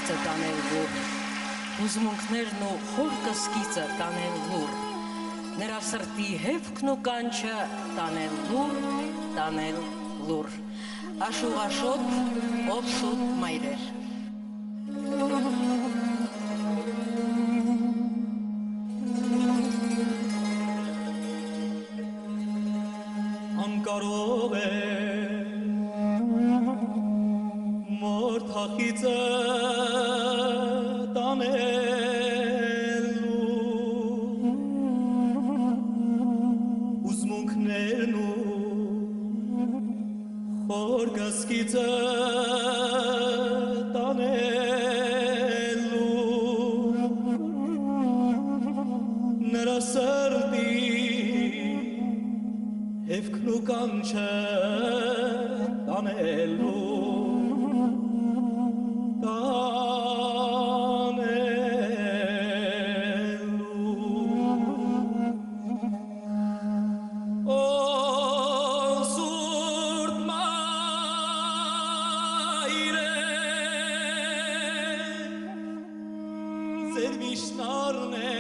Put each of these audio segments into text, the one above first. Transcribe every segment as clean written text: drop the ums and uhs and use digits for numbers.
սկիծը տանել լուր, հուզմունքներն ու խորկը սկիծը տանել լուր, նրա սրտի հևքն ու կանչը տանել լուր, աշուղաշոտ ով սուտ մայրեր։ Անկարող է մոր թախիծը տանելու ուզմունքներն ու խոր գասկիծը տանելու նրա սրտի Evkն ու կանչը տանելու Օ սուրբ մայրե ձեր վիշտարն է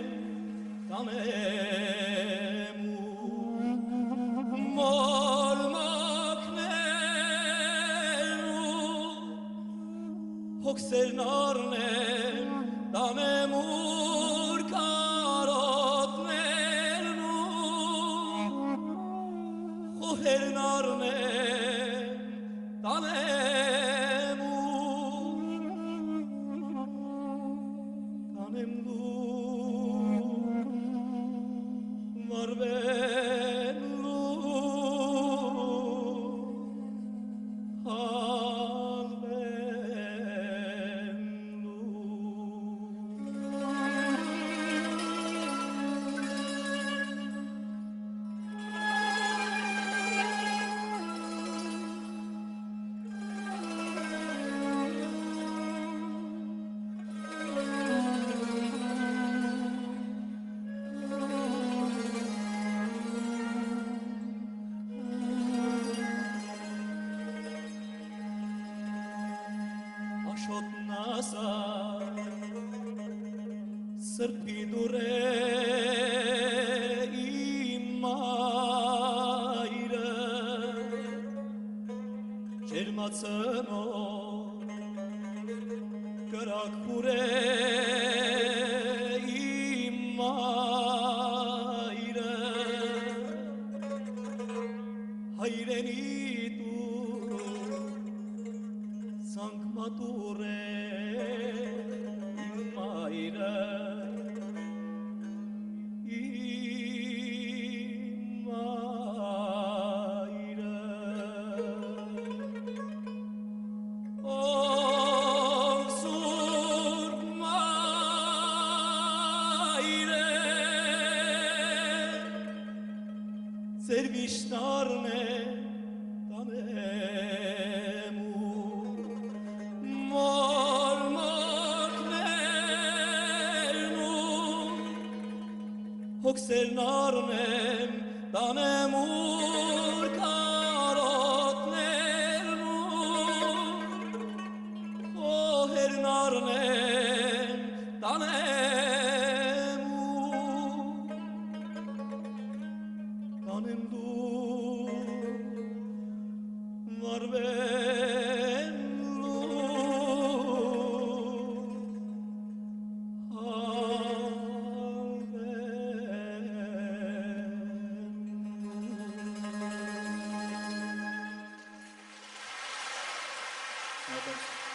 տանելու Mor makneru Hoksernarne Danemur karotneru Hohernarne Danemur Marbenlu Ashot nasa Sırpi dure imayre Cermatsano Karak pure imayre Hayreni tu Sank mature imayre Surp mayre Serviştarne tanemu Mor maknernu Hoksernarnem tanemur karotnernu Ohernarnem tanemu Tanemdu marbenlu halbenlu